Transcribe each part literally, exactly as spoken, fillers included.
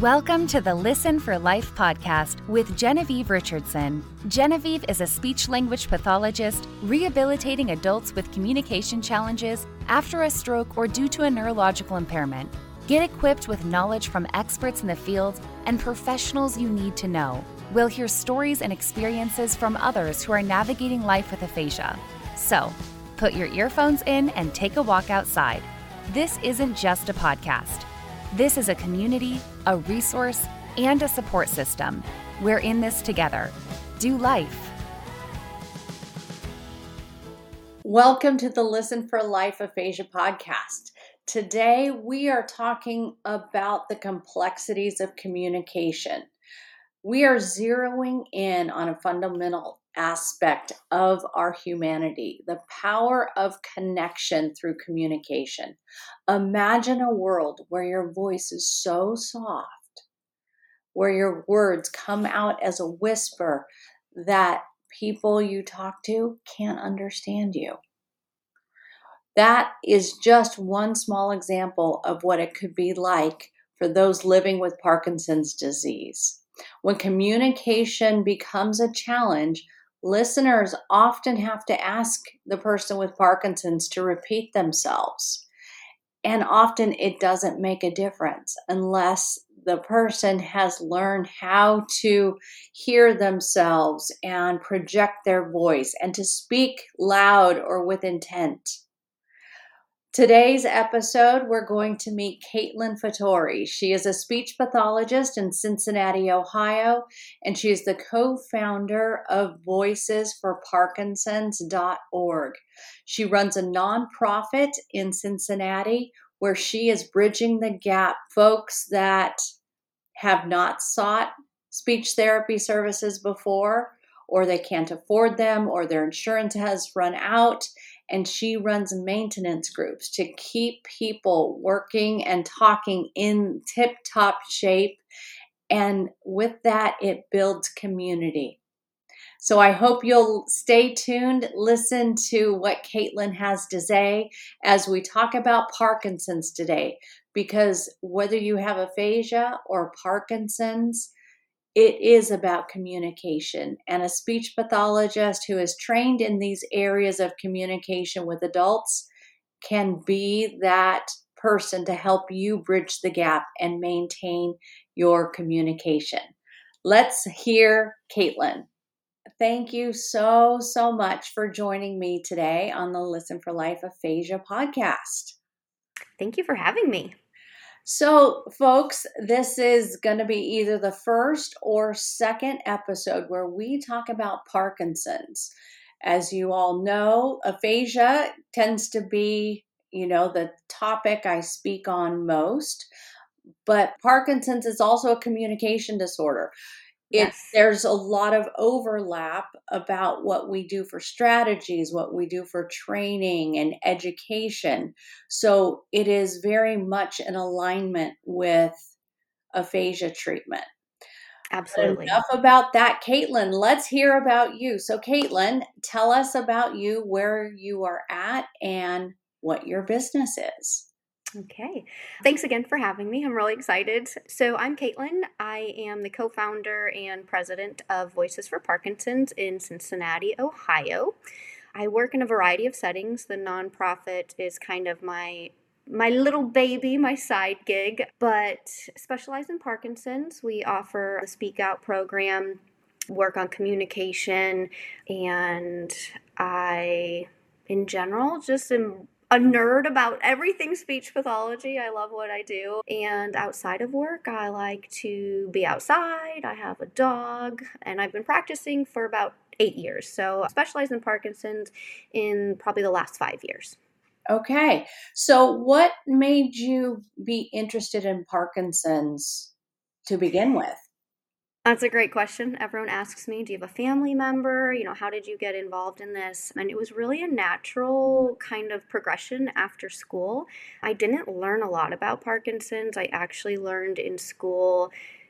Welcome to the Listen for Life podcast with Genevieve Richardson. Genevieve is a speech-language pathologist rehabilitating adults with communication challenges after a stroke or due to a neurological impairment. Get equipped with knowledge from experts in the field and professionals you need to know. We'll hear stories and experiences from others who are navigating life with aphasia. So, put your earphones in and take a walk outside. This isn't just a podcast. This is a community, a resource, and a support system. We're in this together. Do life. Welcome to the Listen for Life Aphasia podcast. Today we are talking about the complexities of communication. We are zeroing in on a fundamental aspect of our humanity, the power of connection through communication. Imagine a world where your voice is so soft, where your words come out as a whisper that people you talk to can't understand you. That is just one small example of what it could be like for those living with Parkinson's disease. When communication becomes a challenge, listeners often have to ask the person with Parkinson's to repeat themselves. And often it doesn't make a difference unless the person has learned how to hear themselves and project their voice and to speak loud or with intent. Today's episode, we're going to meet Caitlin Fattori. She is a speech pathologist in Cincinnati, Ohio, and she is the co-founder of voices for parkinsons dot org. She runs a nonprofit in Cincinnati where she is bridging the gap. Folks that have not sought speech therapy services before, or they can't afford them, or their insurance has run out. And she runs maintenance groups to keep people working and talking in tip-top shape. And with that, it builds community. So I hope you'll stay tuned, listen to what Caitlin has to say as we talk about Parkinson's today. Because whether you have aphasia or Parkinson's, it is about communication, and a speech pathologist who is trained in these areas of communication with adults can be that person to help you bridge the gap and maintain your communication. Let's hear Caitlin. Thank you so, so much for joining me today on the Listen for Life Aphasia podcast. Thank you for having me. So, folks, this is going to be either the first or second episode where we talk about Parkinson's. As you all know, aphasia tends to be, you know, the topic I speak on most, but Parkinson's is also a communication disorder. It, Yes. There's a lot of overlap about what we do for strategies, what we do for training and education. So it is very much in alignment with aphasia treatment. Absolutely. Enough about that, Caitlin. Let's hear about you. So Caitlin, tell us about you, where you are at, and what your business is. Okay. Thanks again for having me. I'm really excited. So I'm Caitlin. I am the co-founder and president of Voices for Parkinson's in Cincinnati, Ohio. I work in a variety of settings. The nonprofit is kind of my my little baby, my side gig, but specialize in Parkinson's. We offer a Speak Out program, work on communication, and I, in general, just am a nerd about everything speech pathology. I love what I do. And outside of work, I like to be outside. I have a dog, and I've been practicing for about eight years. So I specialize in Parkinson's in probably the last five years. Okay. So what made you be interested in Parkinson's to begin with? That's a great question. Everyone asks me, do you have a family member? You know, how did you get involved in this? And it was really a natural kind of progression after school. I didn't learn a lot about Parkinson's. I actually learned in school,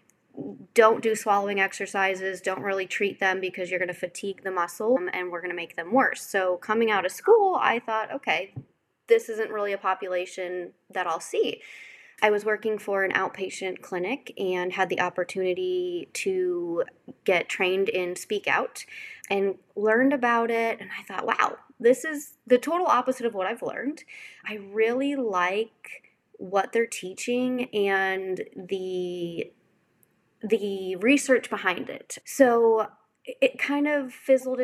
don't do swallowing exercises, don't really treat them because you're going to fatigue the muscle and we're going to make them worse. So coming out of school, I thought, okay, this isn't really a population that I'll see. I was working for an outpatient clinic and had the opportunity to get trained in Speak Out and learned about it. And I thought, wow, this is the total opposite of what I've learned. I really like what they're teaching and the the research behind it. So it kind of fizzled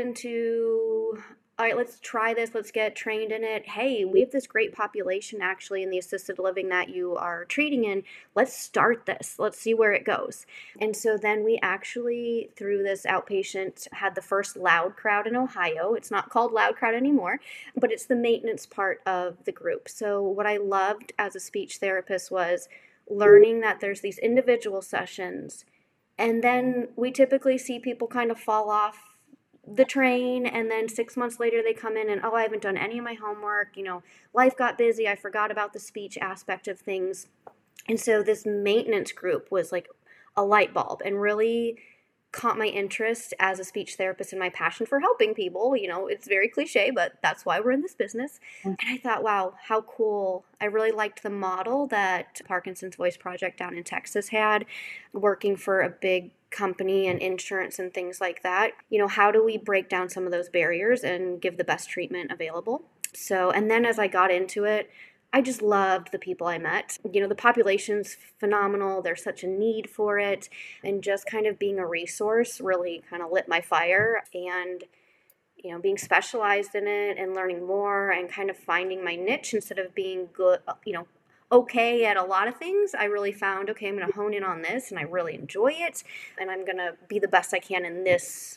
into, all right, let's try this. Let's get trained in it. Hey, we have this great population actually in the assisted living that you are treating in. Let's start this. Let's see where it goes. And so then we actually, through this outpatient, had the first Loud Crowd in Ohio. It's not called Loud Crowd anymore, but it's the maintenance part of the group. So what I loved as a speech therapist was learning that there's these individual sessions, and then we typically see people kind of fall off the train, and then six months later they come in and, oh, I haven't done any of my homework, you know, life got busy, I forgot about the speech aspect of things. And so this maintenance group was like a light bulb and really caught my interest as a speech therapist and my passion for helping people. You know, it's very cliche, but that's why we're in this business. And I thought, wow, how cool. I really liked the model that Parkinson's Voice Project down in Texas had, working for a big company and insurance and things like that. You know, how do we break down some of those barriers and give the best treatment available? So, and then as I got into it, I just loved the people I met. You know, the population's phenomenal. There's such a need for it. And just kind of being a resource really kind of lit my fire. And, you know, being specialized in it and learning more and kind of finding my niche instead of being good, you know, okay at a lot of things, I really found, okay, I'm going to hone in on this and I really enjoy it. And I'm going to be the best I can in this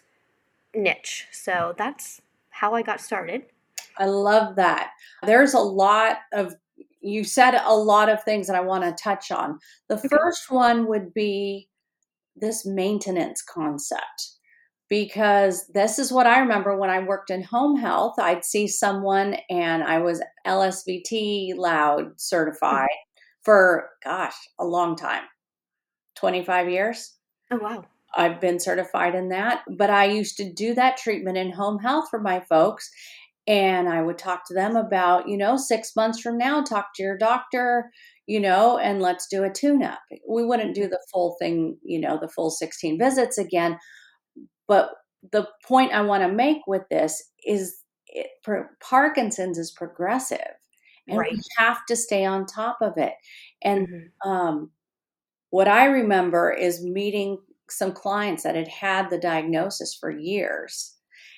niche. So that's how I got started. I love that. There's a lot of, you said a lot of things that I want to touch on. The Okay. first one would be this maintenance concept, because this is what I remember when I worked in home health. I'd see someone and I was L S V T Loud certified for, gosh, a long time, twenty-five years. Oh, wow. I've been certified in that, but I used to do that treatment in home health for my folks. And I would talk to them about, you know, six months from now, talk to your doctor, you know, and let's do a tune-up. We wouldn't do the full thing, you know, the full sixteen visits again. But the point I want to make with this is it, Parkinson's is progressive, and Right. we have to stay on top of it. And Mm-hmm. um, what I remember is meeting some clients that had had the diagnosis for years,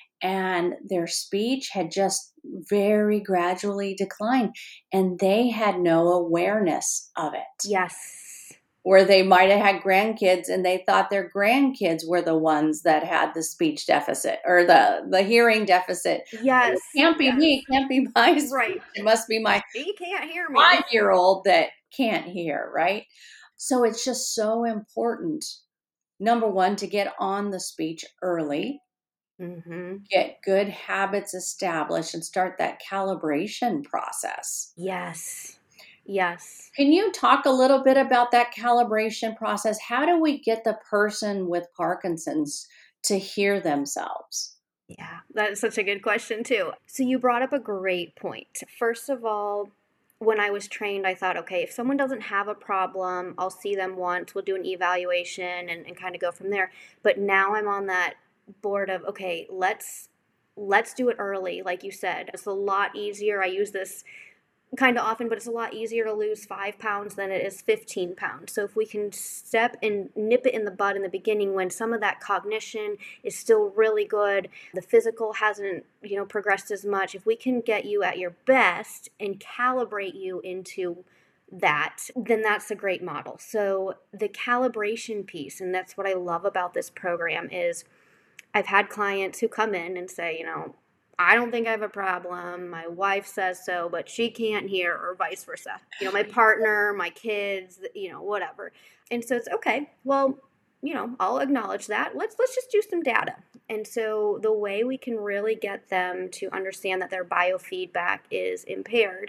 and their speech had just very gradually declined, and they had no awareness of it. Yes. Where they might have had grandkids and they thought their grandkids were the ones that had the speech deficit or the, the hearing deficit. Yes. It can't be yes. me. It can't be my speech. Right. It must be my He can't hear me. five-year-old that can't hear, right? So it's just so important, number one, to get on the speech early. Mm-hmm. Get good habits established and start that calibration process. Yes. Yes. Can you talk a little bit about that calibration process? How do we get the person with Parkinson's to hear themselves? Yeah, that's such a good question too. So you brought up a great point. First of all, when I was trained, I thought, okay, if someone doesn't have a problem, I'll see them once, we'll do an evaluation and, and kind of go from there. But now I'm on that board of, okay, let's let's do it early, like you said. It's a lot easier. I use this kind of often, but it's a lot easier to lose five pounds than it is fifteen pounds. So if we can step and nip it in the bud in the beginning when some of that cognition is still really good, the physical hasn't, you know, progressed as much, if we can get you at your best and calibrate you into that, then that's a great model. So the calibration piece, and that's what I love about this program, is I've had clients who come in and say, you know, I don't think I have a problem. My wife says so, but she can't hear, or vice versa. You know, my partner, my kids, you know, whatever. And so it's okay. Well, you know, I'll acknowledge that. Let's let's just do some data. And so the way we can really get them to understand that their biofeedback is impaired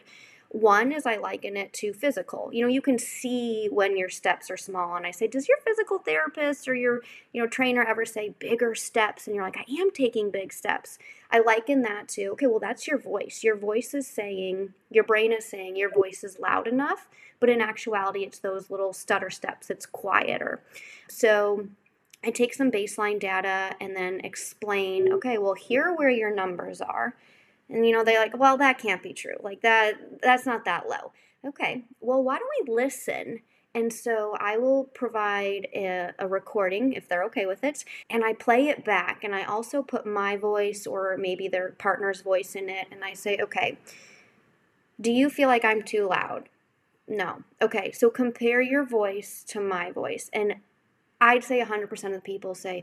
One is I liken it to physical. You know, you can see when your steps are small, and I say, does your physical therapist or your, you know, trainer ever say bigger steps? And you're like, I am taking big steps. I liken that to, okay, well, that's your voice. Your voice is saying, your brain is saying your voice is loud enough, but in actuality, it's those little stutter steps. It's quieter. So I take some baseline data and then explain, okay, well, here are where your numbers are. And, you know, they're like, well, that can't be true. Like that, that's not that low. Okay, well, why don't we listen? And so I will provide a, a recording if they're okay with it. And I play it back. And I also put my voice or maybe their partner's voice in it. And I say, okay, do you feel like I'm too loud? No. Okay, so compare your voice to my voice. And I'd say one hundred percent of the people say,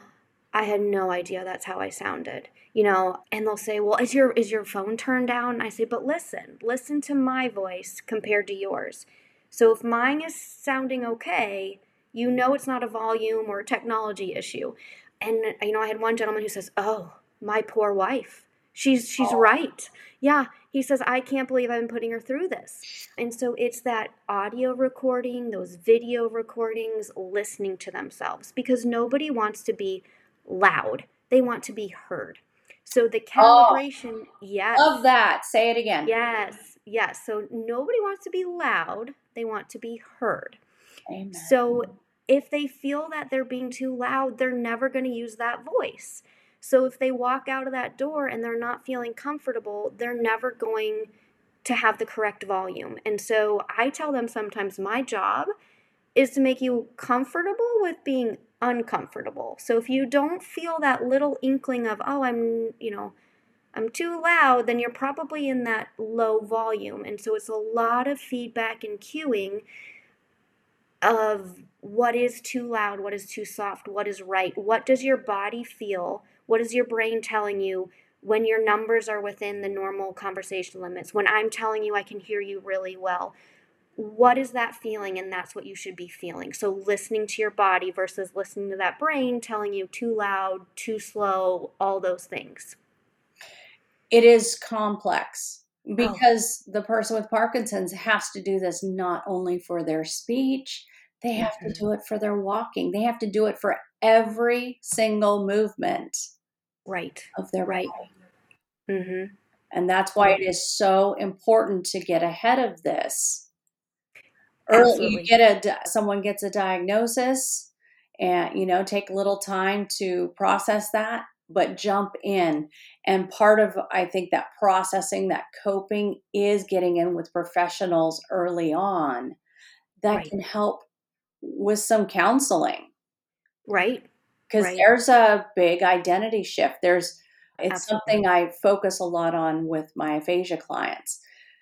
I had no idea that's how I sounded, you know, and they'll say, well, is your is your phone turned down? I say, but listen, listen to my voice compared to yours. So if mine is sounding okay, you know it's not a volume or a technology issue. And, you know, I had one gentleman who says, oh, my poor wife. She's she's Oh. right. Yeah. He says, I can't believe I've been putting her through this. And so it's that audio recording, those video recordings, listening to themselves, because nobody wants to be loud. They want to be heard. So the calibration, yes. Love that. Say it again. Yes. Yes. So nobody wants to be loud. They want to be heard. Amen. So if they feel that they're being too loud, they're never going to use that voice. So if they walk out of that door and they're not feeling comfortable, they're never going to have the correct volume. And so I tell them sometimes my job is to make you comfortable with being uncomfortable. So if you don't feel that little inkling of, oh, I'm, you know, I'm too loud, then you're probably in that low volume. And so it's a lot of feedback and cueing of what is too loud, what is too soft, what is right. What does your body feel? What is your brain telling you when your numbers are within the normal conversation limits? When I'm telling you I can hear you really well, what is that feeling? And that's what you should be feeling. So listening to your body versus listening to that brain telling you too loud, too slow, all those things. It is complex because oh. the person with Parkinson's has to do this not only for their speech, they have mm-hmm. to do it for their walking. They have to do it for every single movement right. of their right. body. Mm-hmm. And that's why it is so important to get ahead of this. Early, you get a someone gets a diagnosis, and you know, take a little time to process that, but jump in. And part of, I think, that processing, that coping, is getting in with professionals early on that right. can help with some counseling. Right. Because right. there's a big identity shift. There's it's Absolutely. something I focus a lot on with my aphasia clients.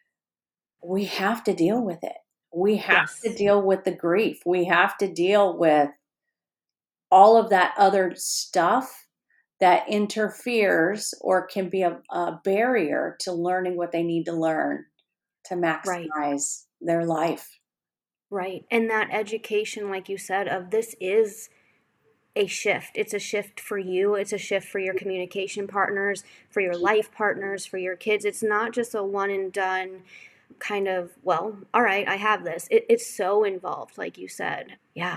We have to deal with it. We have yes. to deal with the grief. We have to deal with all of that other stuff that interferes or can be a, a barrier to learning what they need to learn to maximize right. their life. Right. And that education, like you said, of this is a shift. It's a shift for you. It's a shift for your communication partners, for your life partners, for your kids. It's not just a one and done kind of, well, all right, I have this. It, it's so involved, like you said. Yeah.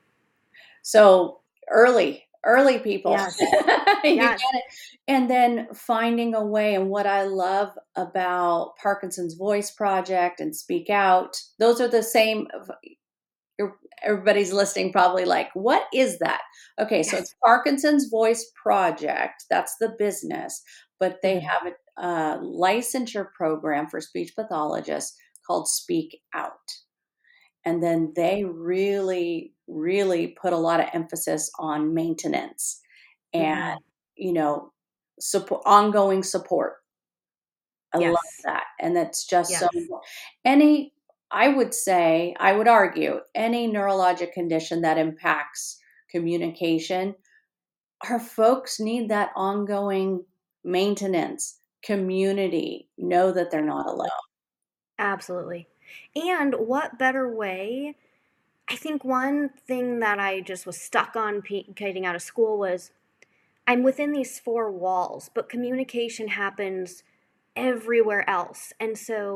So early, early people. Yes. you yes. get it. And then finding a way. And what I love about Parkinson's Voice Project and Speak Out, those are the same. Everybody's listening probably like, what is that? Okay, so it's Parkinson's Voice Project. That's the business. But they mm-hmm. have a, a licensure program for speech pathologists called Speak Out. And then they really, really put a lot of emphasis on maintenance and, mm-hmm. you know, support, ongoing support. I yes. love that. And that's just yes. so any, I would say, I would argue, any neurologic condition that impacts communication, our folks need that ongoing maintenance, community, know that they're not alone. Absolutely. And what better way? I think one thing that I just was stuck on getting out of school was I'm within these four walls, but communication happens everywhere else. And so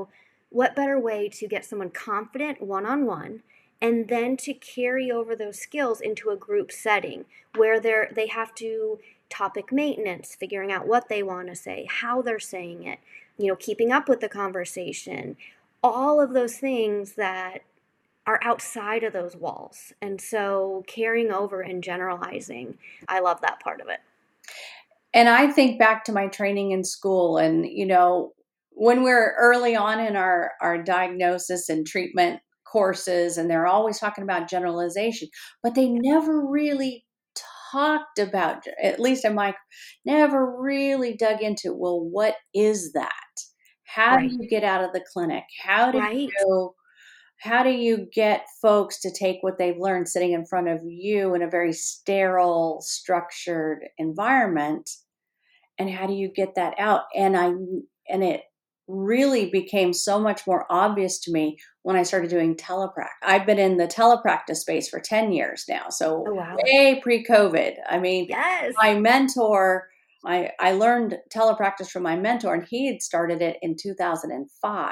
what better way to get someone confident one-on-one and then to carry over those skills into a group setting where they're they have to topic maintenance, figuring out what they want to say, how they're saying it, you know, keeping up with the conversation, all of those things that are outside of those walls. And so carrying over and generalizing, I love that part of it. And I think back to my training in school, and, you know, when we're early on in our, our diagnosis and treatment courses, and they're always talking about generalization, but they never really talked about, at least in my, never really dug into, well, what is that? How do Right. you get out of the clinic? How do Right. you how do you get folks to take what they've learned sitting in front of you in a very sterile, structured environment? And how do you get that out? And I, and it really became so much more obvious to me when I started doing telepractice. I've been in the telepractice space for ten years now. So Oh, wow. way pre-COVID. I mean, Yes. my mentor, I, I learned telepractice from my mentor, and he had started it in two thousand five.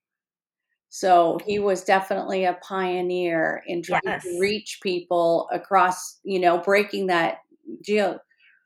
So he was definitely a pioneer in trying Yes. to reach people across, you know, breaking that geo,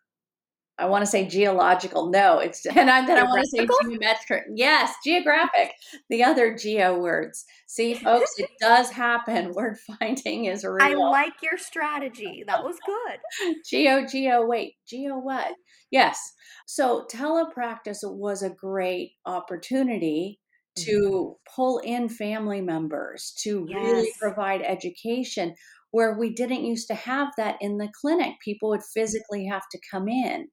I want to say geological. No, it's, and I, then I want to say Geographical? geometric. Yes, geographic. The other geo words. See, folks, it does happen. Word finding is I real. like your strategy. That was good. Geo, geo, wait, geo what? Yes. So telepractice was a great opportunity to pull in family members, to really Yes. provide education where we didn't used to have that in the clinic. People would physically have to come in.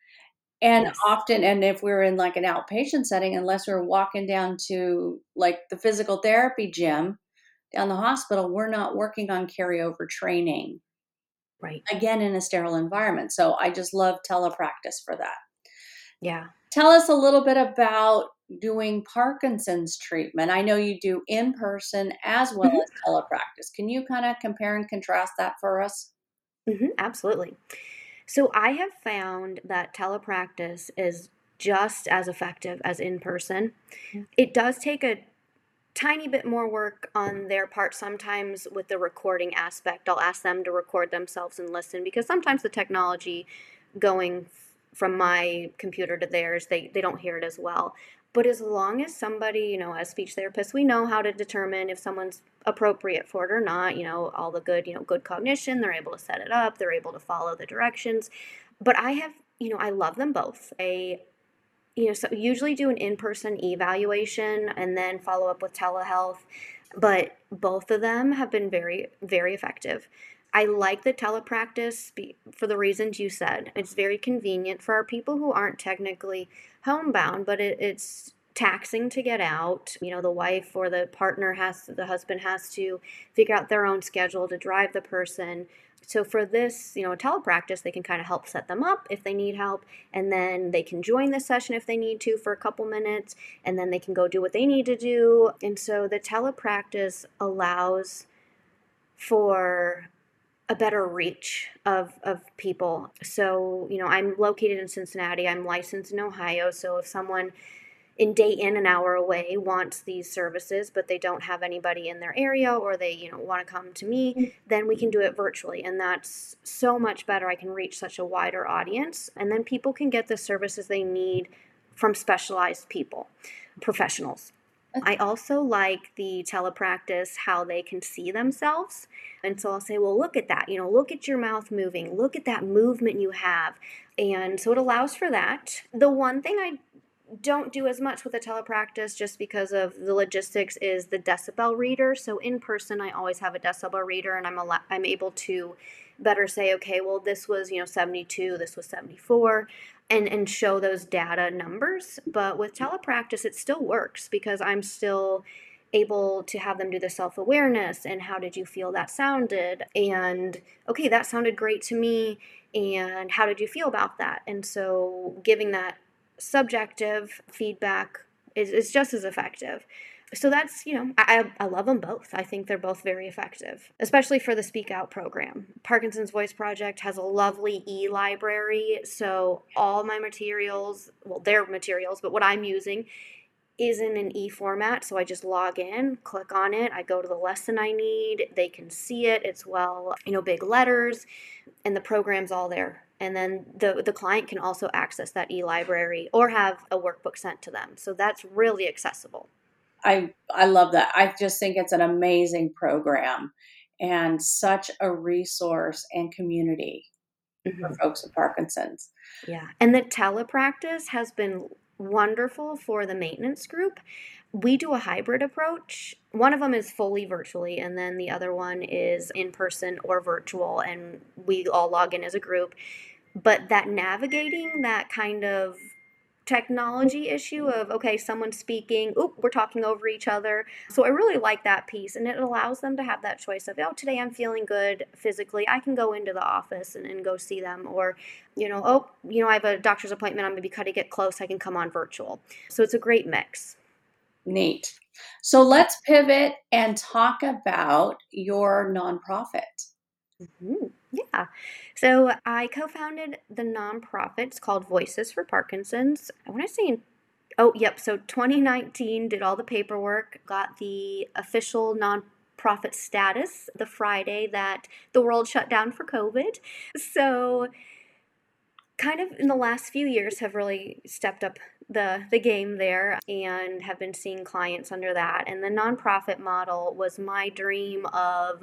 And Yes. often, and if we're in like an outpatient setting, unless we're walking down to like the physical therapy gym down the hospital, we're not working on carryover training. Right. Again, in a sterile environment. So I just love telepractice for that. Yeah. Tell us a little bit about doing Parkinson's treatment. I know you do in person as well Mhm. as telepractice. Can you kind of compare and contrast that for us? Mhm. Absolutely. So I have found that telepractice is just as effective as in person. It does take a tiny bit more work on their part sometimes with the recording aspect. I'll ask them to record themselves and listen because sometimes the technology going f- from my computer to theirs, they, they don't hear it as well. But as long as somebody, you know, as speech therapists, we know how to determine if someone's appropriate for it or not, you know, all the good, you know, good cognition, they're able to set it up, they're able to follow the directions. But I have, you know, I love them both. I you know, so usually do an in-person evaluation and then follow up with telehealth, but both of them have been very, very effective. I like the telepractice be- for the reasons you said. It's very convenient for our people who aren't technically homebound, but it, it's taxing to get out. You know, the wife or the partner has, the husband has to figure out their own schedule to drive the person. So for this, you know, telepractice, they can kind of help set them up if they need help, and then they can join the session if they need to for a couple minutes, and then they can go do what they need to do. And so the telepractice allows for a better reach of, of people. So, you know, I'm located in Cincinnati. I'm licensed in Ohio. So if someone in Dayton, an hour away, wants these services, but they don't have anybody in their area, or they, you know, want to come to me, then we can do it virtually. And that's so much better. I can reach such a wider audience. And then people can get the services they need from specialized people, professionals. I also like the telepractice, how they can see themselves. And so I'll say, well, look at that. You know, look at your mouth moving. Look at that movement you have. And so it allows for that. The one thing I don't do as much with the telepractice just because of the logistics is the decibel reader. So in person, I always have a decibel reader, and I'm al- I'm able to better say, okay, well, this was, you know, seventy-two, this was seventy-four, and and show those data numbers. But with telepractice, it still works because I'm still able to have them do the self-awareness and how did you feel that sounded, and okay, that sounded great to me, and how did you feel about that? And so giving that subjective feedback is, is just as effective. So that's, you know, I, I love them both. I think they're both very effective, especially for the Speak Out program. Parkinson's Voice Project has a lovely e-library. So all my materials, well, their materials, but what I'm using is in an e-format, so I just log in, click on it, I go to the lesson I need, they can see it, it's well, you know, big letters, and the program's all there. And then the the client can also access that e-library or have a workbook sent to them. So that's really accessible. I I love that. I just think it's an amazing program and such a resource and community for Mm-hmm. folks with Parkinson's. Yeah. And the telepractice has been wonderful for the maintenance group. We do a hybrid approach. One of them is fully virtually, and then the other one is in person or virtual, and we all log in as a group. But that navigating that kind of technology issue of, okay, someone's speaking, oop, we're talking over each other. So I really like that piece, and it allows them to have that choice of, oh, today I'm feeling good physically, I can go into the office and, and go see them, or, you know, oh, you know, I have a doctor's appointment, I'm going to be cutting it close, I can come on virtual. So it's a great mix. Neat. So let's pivot and talk about your nonprofit. Mm-hmm. Yeah. So I co-founded the nonprofit. It's called Voices for Parkinson's. I want to say in, oh, yep. So twenty nineteen, did all the paperwork, got the official nonprofit status the Friday that the world shut down for COVID. So kind of in the last few years have really stepped up the the game there and have been seeing clients under that. And the nonprofit model was my dream of,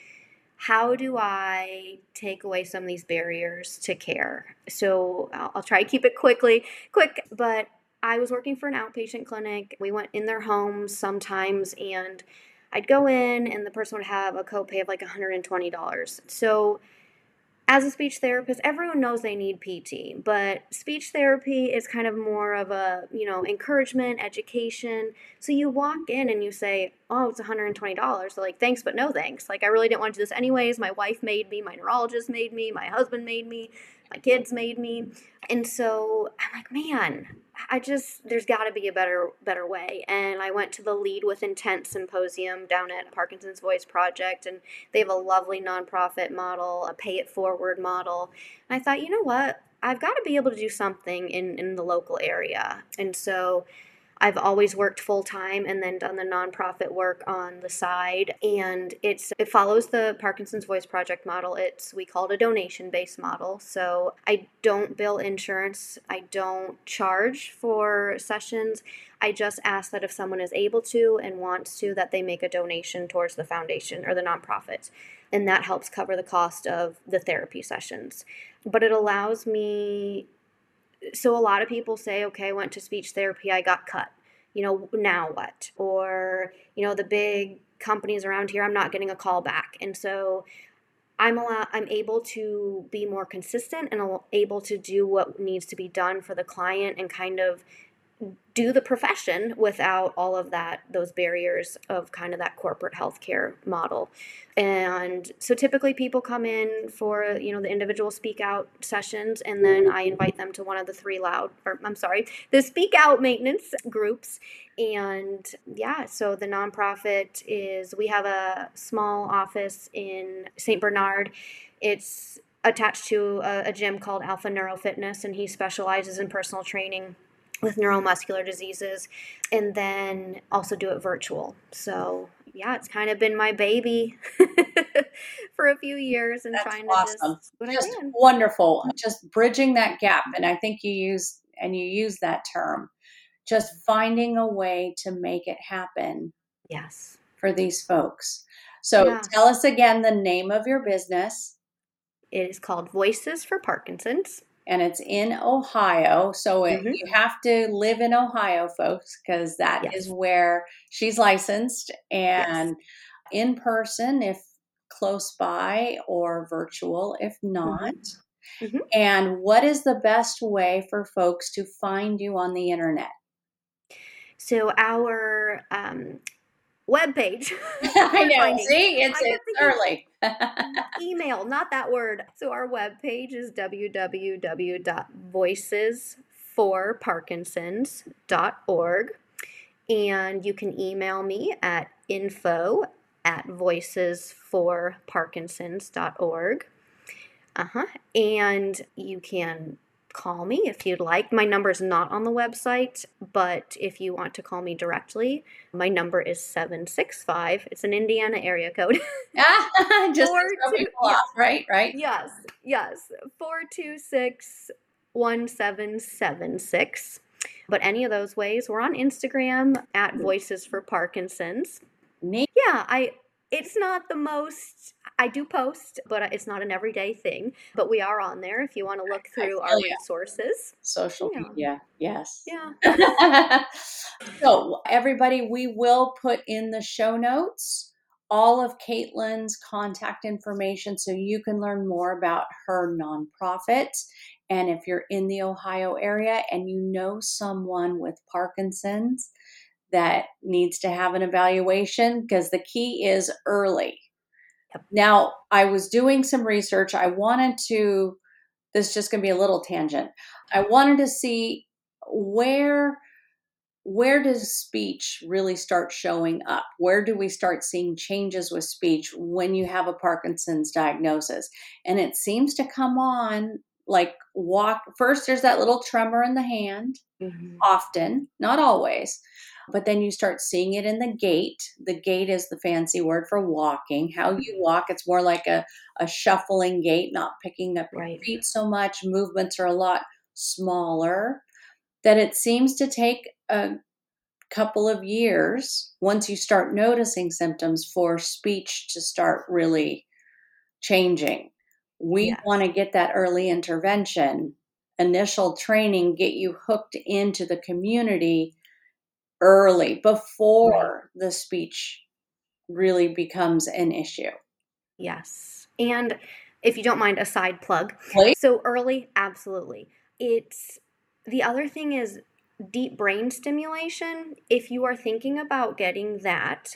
how do I take away some of these barriers to care? So I'll, I'll try to keep it quickly, quick, but I was working for an outpatient clinic. We went in their homes sometimes, and I'd go in and the person would have a copay of like one hundred twenty dollars. So as a speech therapist, everyone knows they need P T, but speech therapy is kind of more of a, you know, encouragement, education. So you walk in and you say, oh, it's one hundred twenty dollars. They're like, thanks, but no thanks. Like, I really didn't want to do this anyways. My wife made me, my neurologist made me, my husband made me, my kids made me. And so I'm like, man, I just, there's got to be a better better way. And I went to the Lead with Intent Symposium down at Parkinson's Voice Project, and they have a lovely nonprofit model, a pay it forward model. And I thought, you know what, I've got to be able to do something in, in the local area. And so I've always worked full time and then done the nonprofit work on the side. And it's it follows the Parkinson's Voice Project model. It's we call it a donation based model. So I don't bill insurance. I don't charge for sessions. I just ask that if someone is able to and wants to, that they make a donation towards the foundation or the nonprofit. And that helps cover the cost of the therapy sessions. But it allows me. So a lot of people say, okay, I went to speech therapy, I got cut. You know, now what? Or, you know, the big companies around here, I'm not getting a call back. And so I'm allow- I'm able to be more consistent and able to do what needs to be done for the client and kind of do the profession without all of that, those barriers of kind of that corporate healthcare model. And so typically people come in for, you know, the individual speak out sessions, and then I invite them to one of the three loud, or I'm sorry, the speak out maintenance groups. And yeah, so the nonprofit is, we have a small office in Saint Bernard. It's attached to a, a gym called Alpha Neuro Fitness, and he specializes in personal training with neuromuscular diseases, and then also do it virtual. So yeah, it's kind of been my baby for a few years, and That's trying to awesome. just what Just I can. wonderful. Just bridging that gap. And I think you use, and you use that term, just finding a way to make it happen Yes. for these folks. So Yeah. tell us again the name of your business. It is called Voices for Parkinson's. And it's in Ohio. So it, Mhm. you have to live in Ohio, folks, because that Yes. is where she's licensed, and Yes. in person if close by, or virtual if not. Mm-hmm. Mm-hmm. And what is the best way for folks to find you on the internet? So our um, webpage. I know. See, it's, I it's early. Email, not that word. So our webpage is w w w dot voices for parkinsons dot org. And you can email me at info at voices for parkinsons dot org. Uh-huh. And you can call me if you'd like. My number is not on the website, but if you want to call me directly, my number is seven six five. It's an Indiana area code. Just Four to throw two, people yes, off, right? Right. yes, yes. four two six, one seven seven six. But any of those ways, we're on Instagram at Voices for Parkinson's. Neat. Yeah, I it's not the most I do post, but it's not an everyday thing. But we are on there if you want to look I through feel our ya. resources. Social Yeah. media, yes. Yeah. So, everybody, we will put in the show notes all of Caitlin's contact information so you can learn more about her nonprofit. And if you're in the Ohio area and you know someone with Parkinson's that needs to have an evaluation, because the key is early. Yep. Now, I was doing some research. I wanted to, this is just going to be a little tangent. I wanted to see where where does speech really start showing up? Where do we start seeing changes with speech when you have a Parkinson's diagnosis? And it seems to come on like walk. First, there's that little tremor in the hand, Mhm. often, not always. But then you start seeing it in the gait. The gait is the fancy word for walking. How you walk, it's more like a, a shuffling gait, not picking up your Right. feet so much. Movements are a lot smaller. That it seems to take a couple of years once you start noticing symptoms for speech to start really changing. We Yes. want to get that early intervention, initial training, get you hooked into the community early before the speech really becomes an issue. Yes. And if you don't mind a side plug. Please. So early, absolutely. It's the other thing is deep brain stimulation. If you are thinking about getting that,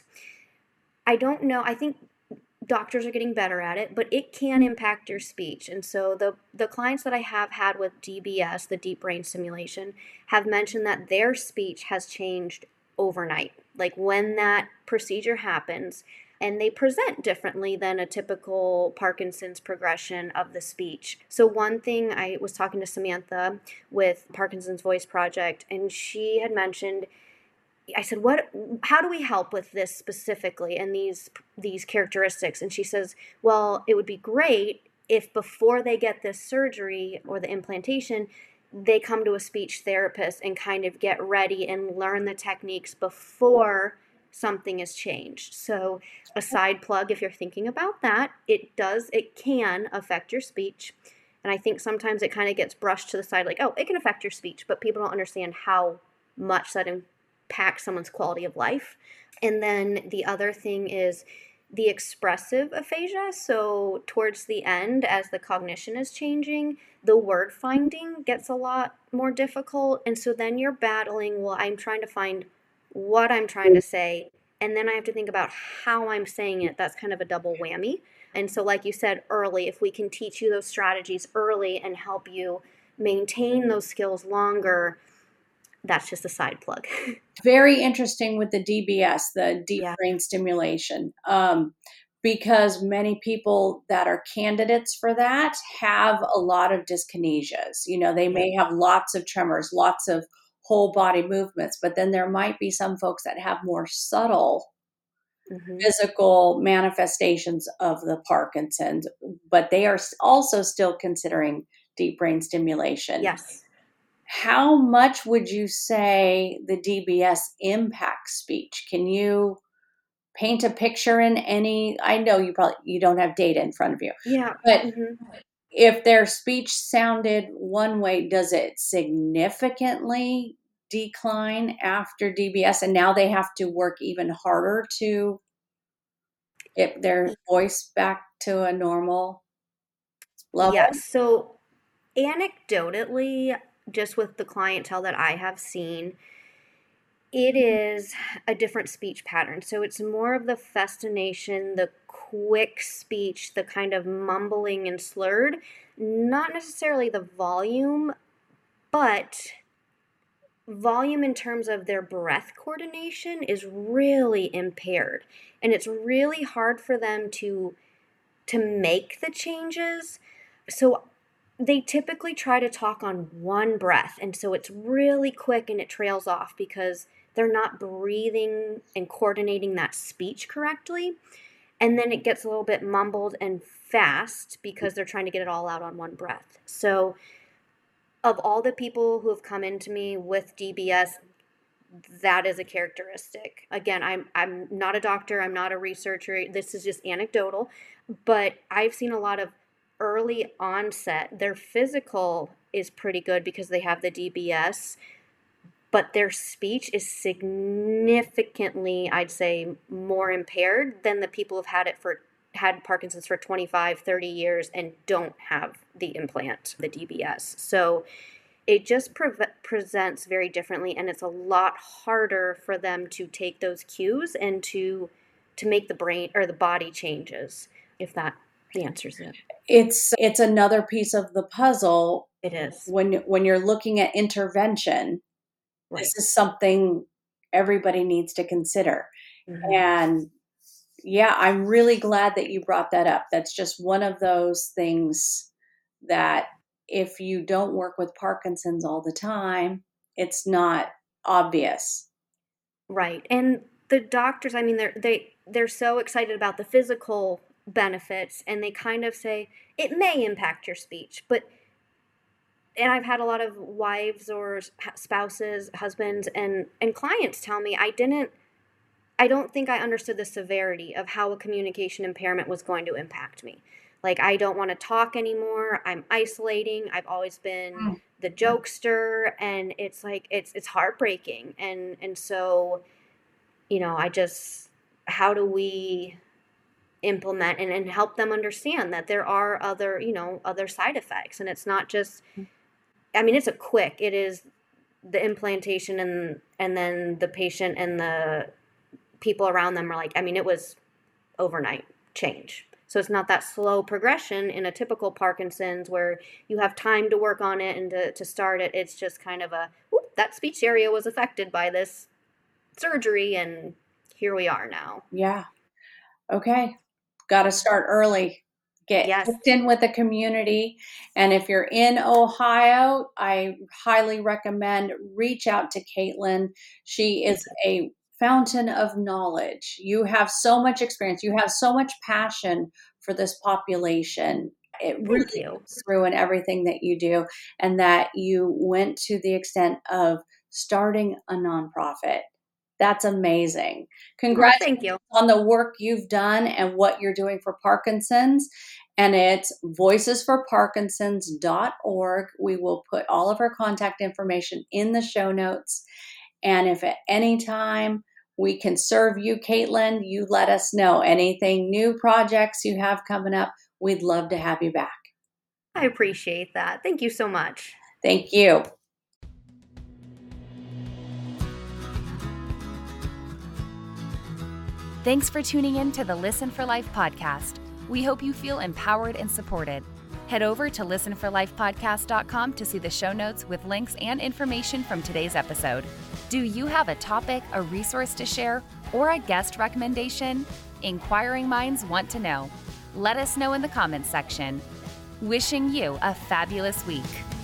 I don't know. I think doctors are getting better at it, but it can impact your speech. And so the the clients that I have had with D B S, the deep brain stimulation, have mentioned that their speech has changed overnight. Like when that procedure happens, and they present differently than a typical Parkinson's progression of the speech. So one thing, I was talking to Samantha with Parkinson's Voice Project, and she had mentioned, I said, "What? How do we help with this specifically and these these characteristics?" And she says, "Well, it would be great if before they get this surgery or the implantation, they come to a speech therapist and kind of get ready and learn the techniques before something is changed." So, a side plug, if you're thinking about that, it does, it can affect your speech. And I think sometimes it kind of gets brushed to the side, like, oh, it can affect your speech, but people don't understand how much that impacts someone's quality of life. And then the other thing is the expressive aphasia. So towards the end, as the cognition is changing, the word finding gets a lot more difficult. And so then you're battling, well, I'm trying to find what I'm trying to say, and then I have to think about how I'm saying it. That's kind of a double whammy. And so, like you said, early, if we can teach you those strategies early and help you maintain those skills longer, that's just a side plug. Very interesting with the D B S, the deep Yeah. brain stimulation, um, because many people that are candidates for that have a lot of dyskinesias. You know, they may have lots of tremors, lots of whole body movements, but then there might be some folks that have more subtle Mhm. physical manifestations of the Parkinson's, but they are also still considering deep brain stimulation. Yes. How much would you say the D B S impacts speech? Can you paint a picture in any, I know you probably, you don't have data in front of you, Yeah. but Mhm. if their speech sounded one way, does it significantly decline after D B S? And now they have to work even harder to get their voice back to a normal level? Yes. So anecdotally, just with the clientele that I have seen, it is a different speech pattern. So it's more of the festination, the quick speech, the kind of mumbling and slurred, not necessarily the volume, but volume in terms of their breath coordination is really impaired. And it's really hard for them to to make the changes. So they typically try to talk on one breath. And so it's really quick and it trails off because they're not breathing and coordinating that speech correctly. And then it gets a little bit mumbled and fast because they're trying to get it all out on one breath. So of all the people who have come into me with D B S, that is a characteristic. Again, I'm I'm not a doctor, I'm not a researcher. This is just anecdotal, but I've seen a lot of early onset. Their physical is pretty good because they have the D B S, but their speech is significantly, I'd say, more impaired than the people who've had it for had Parkinson's for twenty-five, thirty years and don't have the implant, the D B S. So it just pre- presents very differently, and it's a lot harder for them to take those cues and to to make the brain or the body changes, if that answers it. It's it's another piece of the puzzle. It is. When when you're looking at intervention, Right. This is something everybody needs to consider. Mm-hmm. And yeah, I'm really glad that you brought that up. That's just one of those things that if you don't work with Parkinson's all the time, it's not obvious. Right. And the doctors, I mean, they're, they, they're so excited about the physical benefits, and they kind of say, it may impact your speech, but, and I've had a lot of wives or spouses, husbands, and, and clients tell me, I didn't, I don't think I understood the severity of how a communication impairment was going to impact me. Like, I don't want to talk anymore. I'm isolating. I've always been Mm. the jokester, and it's like, it's, it's heartbreaking. And, and so, you know, I just, how do we implement and, and help them understand that there are other, you know, other side effects, and it's not just, I mean, it's a quick, it is the implantation and, and then the patient and the people around them are like, I mean, it was overnight change. So it's not that slow progression in a typical Parkinson's where you have time to work on it and to, to start it. It's just kind of a, whoop, that speech area was affected by this surgery, and here we are now. Yeah. Okay. Got to start early. Get Yes. hooked in with the community. And if you're in Ohio, I highly recommend reach out to Caitlin. She is a fountain of knowledge. You have so much experience. You have so much passion for this population. It Thank really you. comes through in everything that you do, and that you went to the extent of starting a nonprofit. That's amazing. Well, Congratulations thank you. on the work you've done and what you're doing for Parkinson's. And it's voices for parkinsons dot org. We will put all of our contact information in the show notes. And if at any time we can serve you, Caitlin, you let us know. Anything new projects you have coming up, we'd love to have you back. I appreciate that. Thank you so much. Thank you. Thanks for tuning in to the Listen for Life podcast. We hope you feel empowered and supported. Head over to listen for life podcast dot com to see the show notes with links and information from today's episode. Do you have a topic, a resource to share, or a guest recommendation? Inquiring minds want to know. Let us know in the comments section. Wishing you a fabulous week.